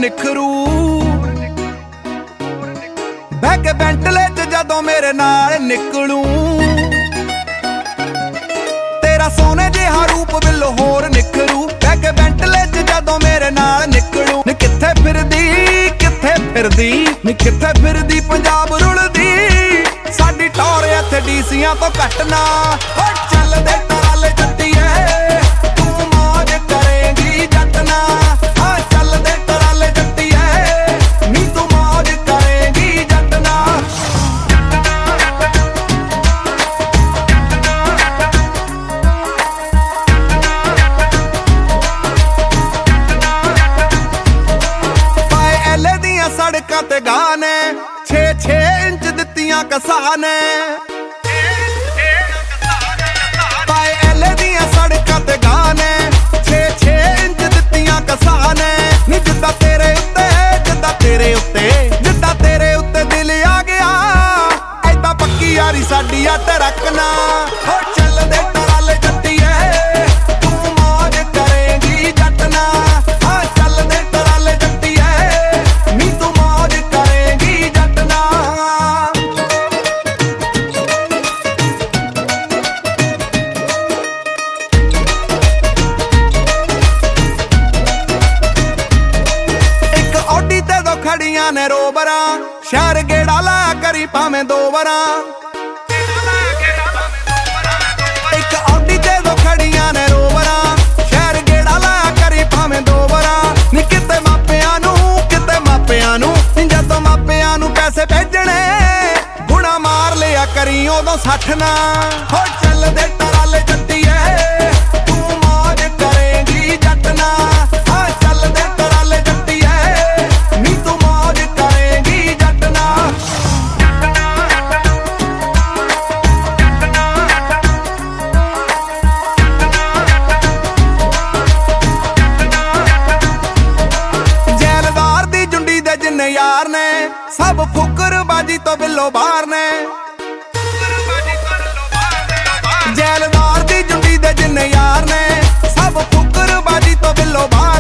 निखरू बह के बेंटले च जदों मेरे नाल निकलूं तेरा सोने जिहा रूप बिलो होर निखरू बह के बेंटले च जदों मेरे नाल निकलूं नी कित्थे फिरदी पंजाब रुलदी साडी टौर इत्थे डीसीआं तो घट ना हो चलदे टराले जट्टीए तू मौज करेंगी जट ना हो चलदे टराले जट्टीए नी तू मौज करेंगी जट ना पाए एले दियां सड़कां ते गाने 6-6 इंच दित्तियां कसाने पाए एले दियां सड़कां ते गाने 6-6 इंच दित्तियां कसाने नी जिद्दां तेरे उत्ते दिल आ गया ऐदां पक्की यारी साडी आ ते रखना हो चलदे टराले जट्टीए तू मौज करेंगी जट ना हो चलदे टराले जट्टीए नी तू मौज करेंगी जट ना खड़ियां ने रोबरा शहर गेड़ा ला करी भावें 2 वरा एक ऑडी ते दो खड़ियां ने रोबरा शहर गेड़ा ला करी भावें 2 वरा नी किते मापियां नू जदों मापियां नू पैसे भेजने गुणा मार लिया करी उदों 60 ना हो चलदे टराले जट्टीए तू मौज करेंगी जट ना हो चलदे टराले जट्टीए नी तू मौज करेंगी जट ना जैलदार दी जुंडी दे जिन्ने यार ने सब फुकरबाजी तो बिलो बाहर ने जैलदार दी जुंडी दे जिन्ने यार ने सब फुकरबाजी तो बिलो बाहर